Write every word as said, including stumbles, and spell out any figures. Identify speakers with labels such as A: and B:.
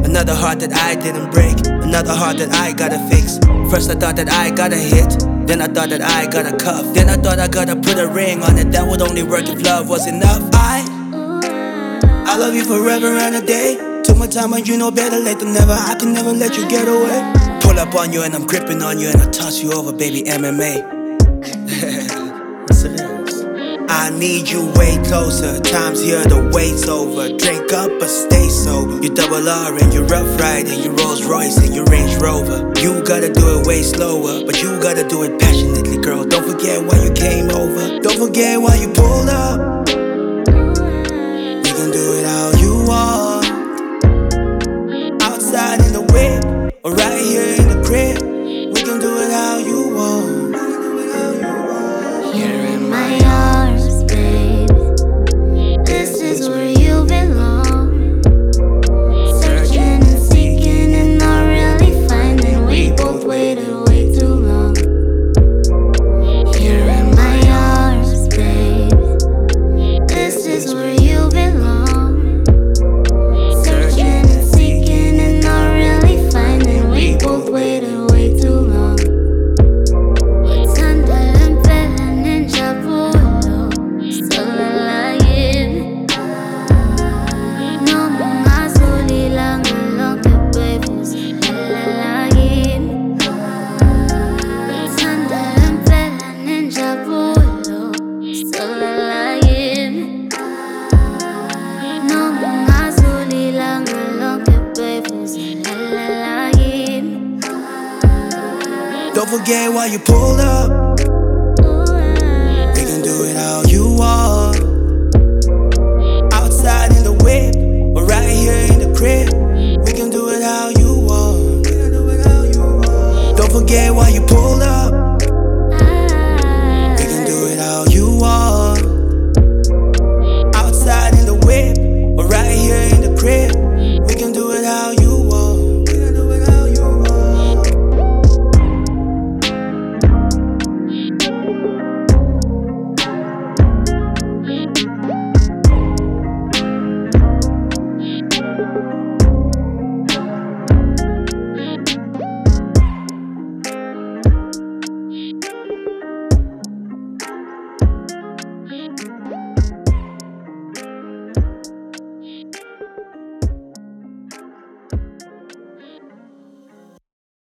A: Another heart that I didn't break, another heart that I gotta fix. First I thought that I gotta hit, then I thought that I gotta cuff, then I thought I gotta put a ring on it. That would only work if love was enough. I I love you forever and a day. Took my time and you know better late than never. I can never let you get away. Pull up on you and I'm gripping on you and I toss you over, baby, M M A. I need you way closer. Time's here, the wait's over. Drink up or stay sober. You double R and you're rough riding, your Rolls Royce and your Range Rover. You gotta do it way slower, but you gotta do it passionately, girl. Don't forget why you came over. Don't forget why you pulled up. You can do it how you want. Outside in the whip, or right here in the crib. We can do it how you want.
B: You're in my arms, baby. This is where you belong. Searching and seeking and not really finding. We both waited way too long. You're in my arms, baby. This is where you belong. Searching and seeking and not really finding. We both waited way too long.
A: Don't forget why you pulled up.